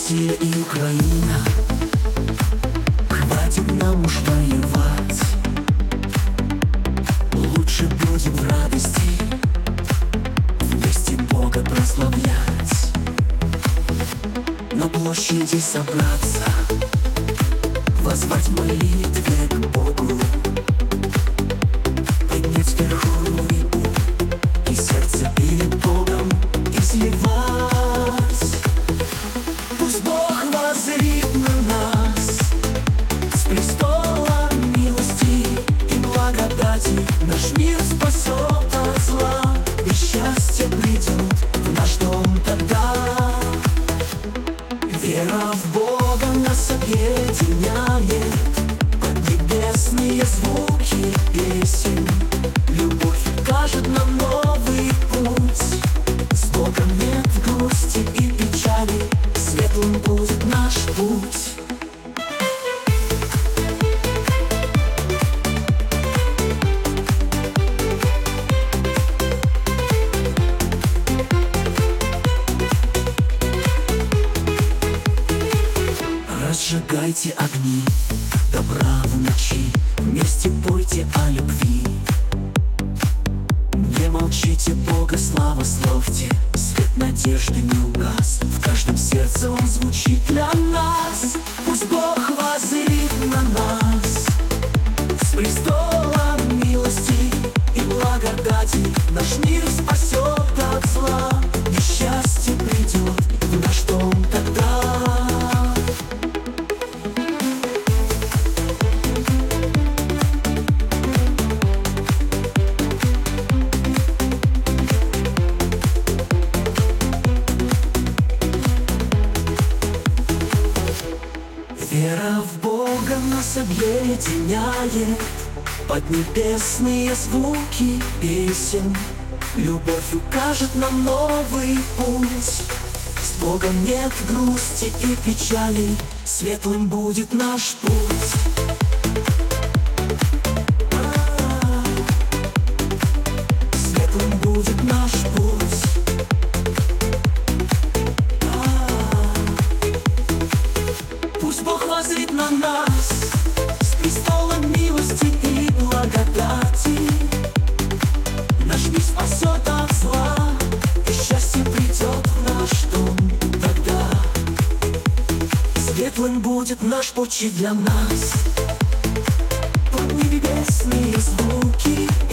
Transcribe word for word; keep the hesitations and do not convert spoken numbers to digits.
Россия и Украина, хватит нам уж воевать. Лучше будем в радости вместе Бога прославлять. На площади собраться, воззвать в молитве к Богу, поднять вверху руку и сердце перед Богом изливать. Пусть Бог воззрит на нас с престола милости и благодати. Наш мир спасет от зла, и счастье придет в наш дом тогда. Вера в Бога нас объединяет, поднебесные звуки песен. Любовь укажет нам новый путь. С Богом нет грусти и печали, светлым будет наш путь. Разжигайте огни добра в ночи, вместе пойте о любви. Не молчите, Бога слава славьте, свет надежды не угас, в каждом сердце Он звучит для нас. Пусть Бог воззрит на нас с престола милости и благодати. Наш мир спасет от зла, и счастье придет в наш дом тогда. Вера в Бога нас объединяет, поднебесные звуки песен. Любовь укажет нам новый путь. С Богом нет грусти и печали, светлым будет наш путь. Светлым будет наш путь. Пусть Бог воззрит на нас с престола милости и благодати. Наш мир спасет от зла, и счастье придет в наш дом тогда. Светлым будет наш путь и для нас. Под небесные звуки